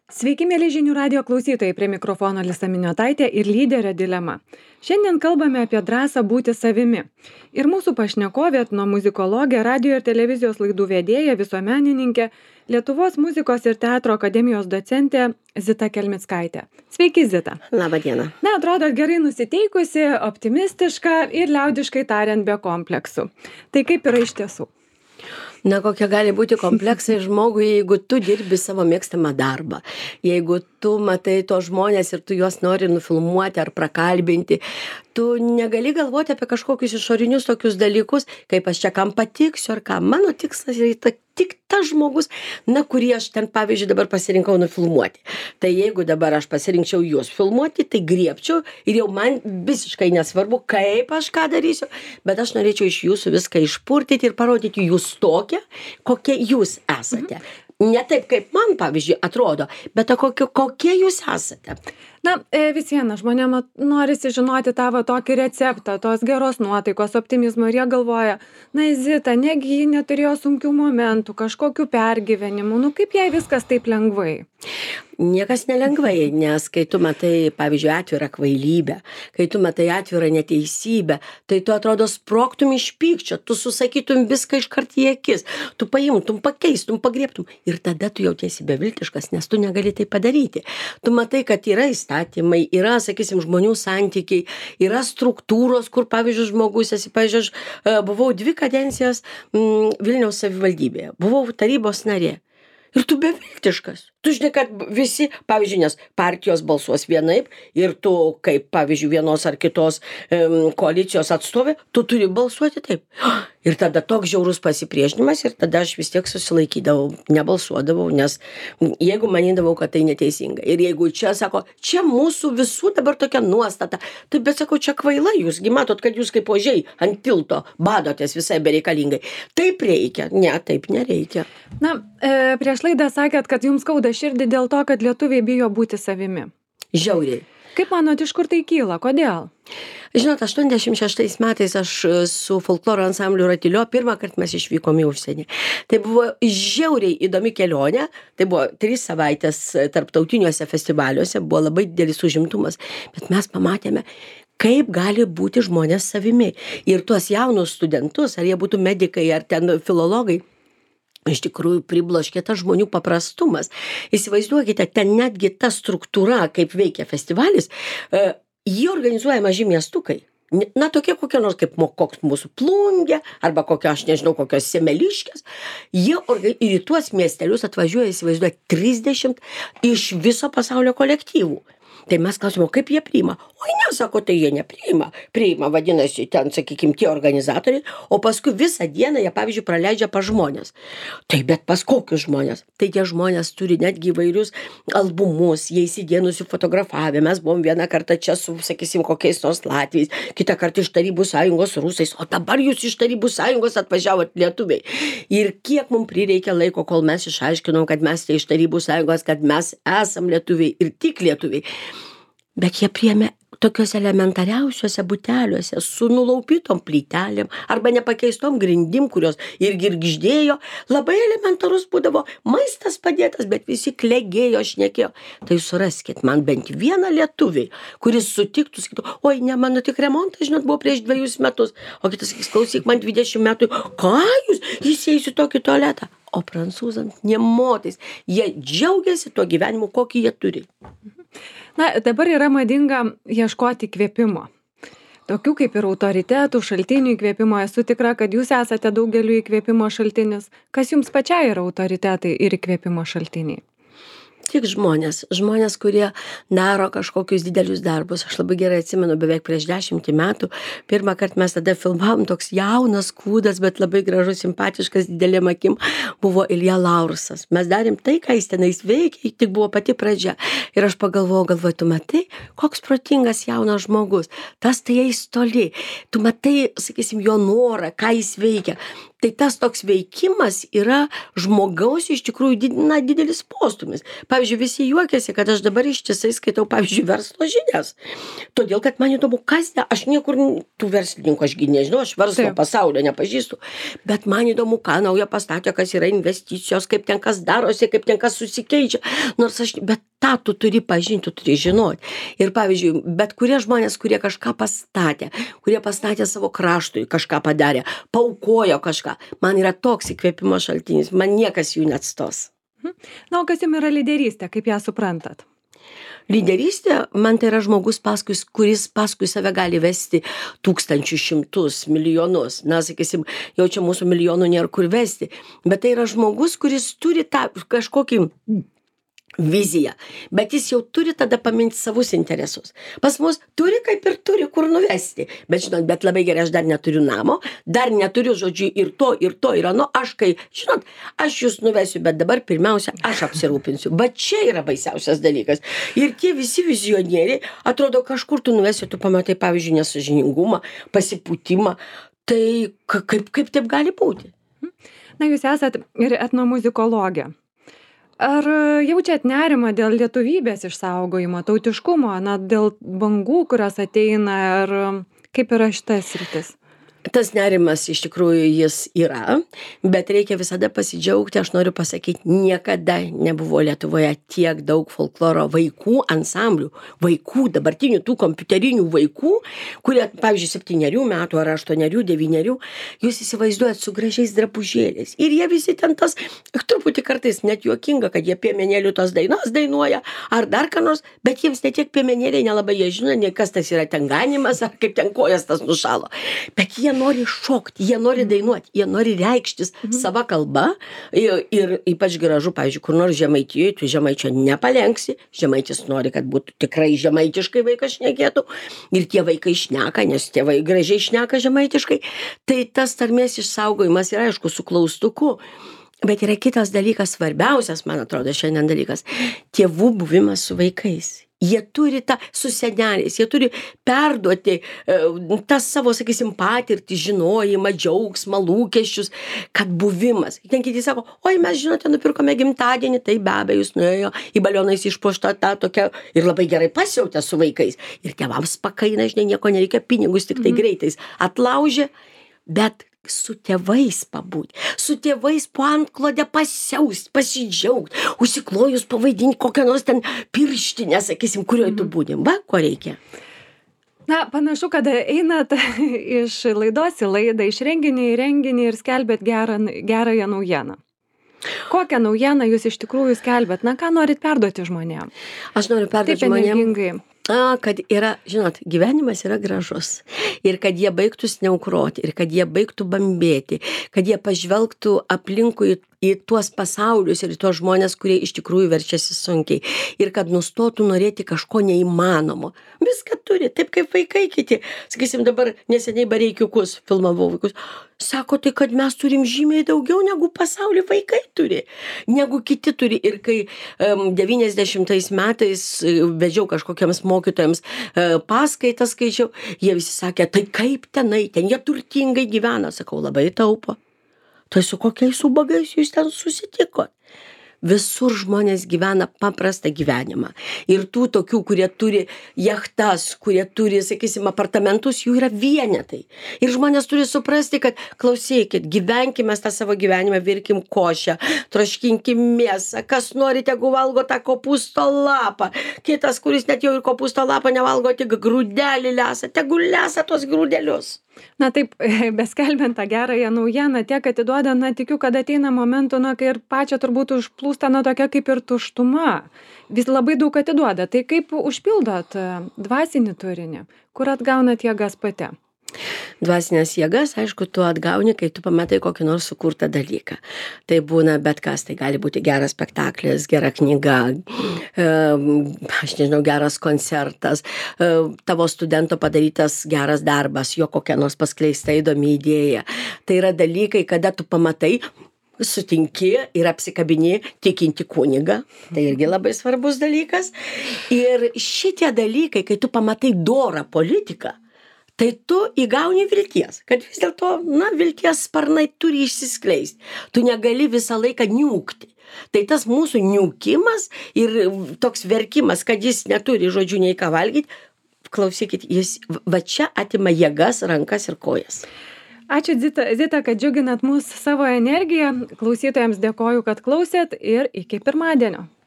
Sveiki, mėly žinių radio klausytojai, prie mikrofono Lisa Miniotaitė ir lyderio dilema. Šiandien kalbame apie drąsą būti savimi. Ir mūsų pašnekovė, etnomuzikologė, radio ir televizijos laidų vedėja, visuomenininkė, Lietuvos muzikos ir teatro akademijos docentė Zita Kelmickaitė. Sveiki, Zita. Labą dieną. Na, atrodo gerai nusiteikusi, optimistiška ir liaudiškai tariant be kompleksų. Tai kaip yra iš tiesų? Na, kokie gali būti kompleksai žmogui, jeigu tu dirbi savo mėgstamą darbą, jeigu tu matai tos žmonės ir tu juos nori nufilmuoti ar prakalbinti, tu negali galvoti apie kažkokius išorinius tokius dalykus, kaip aš čia kam patiksiu ar ką. Mano tikslas yra tik tas žmogus, kurį aš ten, pavyzdžiui, dabar pasirinkau nufilmuoti. Tai jeigu dabar aš pasirinkčiau jūs filmuoti, tai griebčiau ir jau man visiškai nesvarbu, kaip aš ką darysiu, bet aš norėčiau iš jūsų viską išpurtyti ir parodyti jūs tokią, kokie jūs esate. Ne taip, kaip man, pavyzdžiui, atrodo, bet kokie jūs esate. Na, vis viena, žmonėm norisi žinoti tavo tokį receptą, tos geros nuotaikos, optimizmo ir jie galvoja, na, Zita, negi ji neturėjo sunkių momentų, kažkokių pergyvenimų, kaip jai viskas taip lengvai? Niekas nelengvai, nes kai tu matai, pavyzdžiui, atvirą kvailybę, kai tu matai atvirą neteisybę, tai tu atrodo sprogtum iš pykčio, tu susakytum viską iškart į akis, tu paimtum, pakeistum, pagriebtum ir tada tu jautiesi beviltiškas, nes tu negali tai padaryti. Tu matai, kad yra įstatymai, yra, sakysim, žmonių santykiai, yra struktūros, kur, pavyzdžiui, žmogus esi, pavyzdžiui, aš buvau 2 kadencijas Vilniaus savivaldybėje, buvau tarybos narė. Ir tu beviltiškas. Tu žinai, kad visi, pavyzdžiui, nes partijos balsuos vienaip ir tu, kaip, pavyzdžiui, vienos ar kitos koalicijos atstovė, tu turi balsuoti taip. Ir tada toks žiaurus pasipriešinimas ir tada aš vis tiek susilaikydavau, nebalsuodavau, nes jeigu manydavau, kad tai neteisinga. Ir jeigu čia, sako, čia mūsų visų dabar tokia nuostata, tai bet sakau, čia kvaila, jūsgi matot, kad jūs kaip ožiai ant tilto badotės visai bereikalingai. Taip reikia, ne, taip nereikia. Na, prieš laidą sakėt, kad jums skauda širdį dėl to, kad lietuviai bijo būti savimi. Žiauriai. Kaip manot, iš kur tai kyla? Kodėl? Žinot, 86 metais aš su folkloro ansambliu Ratilio pirmą kartą mes išvykom į užsienį. Tai buvo žiauriai įdomi kelionė, tai buvo 3 savaitės tarptautiniuose festivaliuose, buvo labai didelis užimtumas, bet mes pamatėme, kaip gali būti žmonės savimi. Ir tuos jaunus studentus, ar jie būtų medikai, ar ten filologai, iš tikrųjų pribloškė tas žmonių paprastumas. Įsivaizduokite, ten netgi ta struktūra, kaip veikia festivalis, jį organizuoja maži miestukai. Na, tokie kokie nors kaip koks mūsų Plungė, arba kokio, aš nežinau, kokios Semeliškės. Ir į tuos miestelius atvažiuoja, įsivaizduoja, 30 iš viso pasaulio kolektyvų. Tai mes klausime, kaip jie priima. Oi, ne, sako, tai jie nepriima. Priima, vadinasi, ten, sakykime, tie organizatoriai, o paskui visą dieną jie, pavyzdžiui, praleidžia pas žmonės. Tai bet pas kokius žmonės? Tai tie žmonės turi netgi įvairius albumus, jie įsidienusi fotografavę. Mes buvom vieną kartą čia su, sakysim, kokiais nors latviais, kitą kartą iš Tarybų sąjungos rusais, o dabar jūs iš Tarybų sąjungos atvažiavot lietuviai. Ir kiek mums prireikė laiko, kol mes išaiškinom, kad mes tai iš Tarybų sąjungos, kad mes esam lietuviai ir tik lietuviai. Bet jie priėmė tokiuose elementariausiuose buteliuose su nulaupytom plytelėm arba nepakeistom grindim, kurios ir girgždėjo. Labai elementarus būdavo maistas padėtas, bet visi klegėjo, šnekėjo. Tai suraskit man bent vieną lietuvį, kuris sutiktų, sakytų, oi, ne, mano tik remontas, žinot, buvo prieš 2 metus. O kitas sakys, klausyk, man 20 metų. Ką jūs įeisiu tokį tualetą? O prancūzams nemotais. Jie džiaugiasi tuo gyvenimu, kokį jie turi. Na, dabar yra madinga ieškoti įkvėpimo. Tokių kaip ir autoritetų, šaltinių įkvėpimo. Esu tikra, kad jūs esate daugeliu įkvėpimo šaltinis. Kas jums pačiai yra autoritetai ir įkvėpimo šaltiniai? Tik žmonės, kurie daro kažkokius didelius darbus. Aš labai gerai atsimenu, beveik prieš 10 metų, pirmą kartą mes tada filmavom, toks jaunas kūdas, bet labai gražus, simpatiškas, didelėm akim, buvo Ilja Laursas. Mes darėm tai, ką jis tenais veikia, tik buvo pati pradžia. Ir aš pagalvojau, tu matai, koks protingas jaunas žmogus, tas tai eis toli. Tu matai, sakysim, jo norą, ką jis veikia. Tai tas toks veikimas yra žmogaus iš tikrųjų didelis postūmis. Pavyzdžiui, visi juokiasi, kad aš dabar ištisai skaitau, pavyzdžiui, verslo žinias. Todėl, kad man įdomu, aš niekur tų verslininkų, ašgi nežinau, aš verslo pasaulio nepažįstu, bet man įdomu, ką naują pastatė, kas yra investicijos, kaip ten kas darosi, kaip ten kas susikeičia. Bet tą tu turi pažinti, tu turi žinoti. Ir pavyzdžiui, bet kurie žmonės, kurie kažką pastatė, kurie pastatė savo kraštui, kažką padarė, paaukojo kažką, man yra toks įkvėpimo šaltinis, man niekas jų neatstos. Na, o kas jums yra lyderystė, kaip ją suprantat? Lyderystė, man tai yra žmogus, kuris paskui save gali vesti tūkstančių, šimtus, milijonus. Na, sakysim, jau čia mūsų milijonų nėra kur vesti. Bet tai yra žmogus, kuris turi tą kažkokį viziją, bet jis jau turi tada paminti savus interesus. Pas mus turi kaip ir turi kur nuvesti, bet žinot, bet labai gerai, aš dar neturiu namo, dar neturiu, žodžiu, ir to, ir ano, aš jūs nuvesiu, bet dabar pirmiausia, aš apsirūpinsiu. Bet čia yra baisiausias dalykas. Ir tie visi vizionieriai, atrodo, kažkur tu nuvesi, tu pamatai, pavyzdžiui, nesąžiningumą, pasipūtimą, tai kaip taip gali būti? Na, jūs esat ir etnomuzikologė. Ar jaučiat nerimą dėl lietuvybės išsaugojimo, tautiškumo, dėl bangų, kurios ateina, ar kaip yra šitas sritis? Tas nerimas iš tikrųjų jis yra, bet reikia visada pasidžiaugti, aš noriu pasakyti, niekada nebuvo Lietuvoje tiek daug folkloro vaikų ansamblių, vaikų, dabartinių tų kompiuterinių vaikų, kurie, pavyzdžiui, 7 metų ar 8, 9, jūs įsivaizduojat su gražiais drabužėliais. Ir jie visi ten tas, truputį kartais net juokinga, kad jie piemenėlių tos dainas dainuoja, ar dar ką nors, bet jiems ne tiek piemenėliai nelabai jie žino, nei kas tas yra ten ganimas, ar kaip ten kojas tas nušalo. Bet jie nori šokti, jie nori dainuoti, jie nori reikštis sava kalba ir ypač gražu, pavyzdžiui, kur nors Žemaitijoje, tu žemaičio nepalenksi, žemaitis nori, kad būtų tikrai žemaitiškai vaikas šnekėtų ir tie vaikai šneka, nes tėvai gražiai šneka žemaitiškai, tai tas tarmės išsaugojimas yra, aišku, su klaustuku. Bet yra kitas dalykas, svarbiausias, man atrodo, šiandien dalykas, tėvų buvimas su vaikais. Jie turi tą su seneliais, jie turi perduoti tą savo, sakysim, patirtį, žinojimą, džiaugsmą, lūkesčius, kad buvimas. Ten kiti sako, oi, mes, žinote, nupirkome gimtadienį, tai be abejo, jūs nuėjo į balionais išpuoštą tą tokią ir labai gerai pasijautė su vaikais. Ir tėvams pakaina, žinai, nieko nereikia, pinigus tik tai greitais atlaužė, bet su tėvais pabūti, su tėvais po antklodę pasiaust, pasidžiaugt, užsiklojus pavaidinti kokią nors ten pirštinę, sakysim, kurioje tu būdim. Va, ko reikia. Na, panašu, kad einat iš laidos į laidą, iš renginį į renginį ir skelbėt gerąją naujieną. Kokią naujieną jūs iš tikrųjų skelbėt? Na, ką norit perduoti žmonėm? Aš noriu perduoti žmonėm, kad yra, žinot, gyvenimas yra gražus ir kad jie baigtų sneukroti ir kad jie baigtų bambėti, kad jie pažvelgtų aplinkui į tuos pasaulius ir į tuos žmonės, kurie iš tikrųjų verčiasi sunkiai ir kad nustotų norėti kažko neįmanomo. Viską turi, taip kaip vaikai kiti. Sakysim, dabar neseniai Bareikiukus filmavau vaikus. Sako, tai kad mes turim žymiai daugiau negu pasaulį vaikai turi, negu kiti turi. Ir kai 90 metais vedžiau kažkokiams mokytojams paskaitas skaičiau, jie visi sakė, tai kaip tenai, ten jie turtingai gyvena. Sakau, labai taupo. Tai su kokiais ubagais jūs ten susitikot? Visur žmonės gyvena paprastą gyvenimą. Ir tų tokių, kurie turi jachtas, kurie turi, sakysim, apartamentus, jų yra vienetai. Ir žmonės turi suprasti, kad klausykit, gyvenkime tą savo gyvenimą, virkim košę, troškinkim mėsą, kas nori, tegu valgo tą kopūsto lapą. Kitas, kuris net jau ir kopūsto lapą nevalgo, tik grūdelį lesa, tegu lesa tos grūdelius. Na taip, beskelbiant tą gerąją naujieną, tiek atiduoda, tikiu, kad ateina momentų, kai ir pačią turbūt užplūsta, tokia kaip ir tuštuma. Vis labai daug atiduoda. Tai kaip užpildot dvasinį turinį, kur atgaunat jėgas pati? Dvasinės jėgas, aišku, tu atgauni, kai tu pamatai kokį nors sukurtą dalyką. Tai būna bet kas, tai gali būti geras spektaklis, gera knyga, aš nežinau, geras koncertas, tavo studento padarytas geras darbas, jo kokia nors paskleista įdomi idėja. Tai yra dalykai, kada tu pamatai, sutinki ir apsikabini tikinti kunigą, tai irgi labai svarbus dalykas. Ir šitie dalykai, kai tu pamatai dorą politiką, tai tu įgauni vilties, kad vis dėlto, vilties sparnai turi išsiskleisti. Tu negali visą laiką niūkti. Tai tas mūsų niūkimas ir toks verkimas, kad jis neturi žodžių nei ką valgyti, klausykit, jis va čia atima jėgas, rankas ir kojas. Ačiū Zita, kad džiuginat mus savo energiją. Klausytojams dėkoju, kad klausėt ir iki pirmadienio.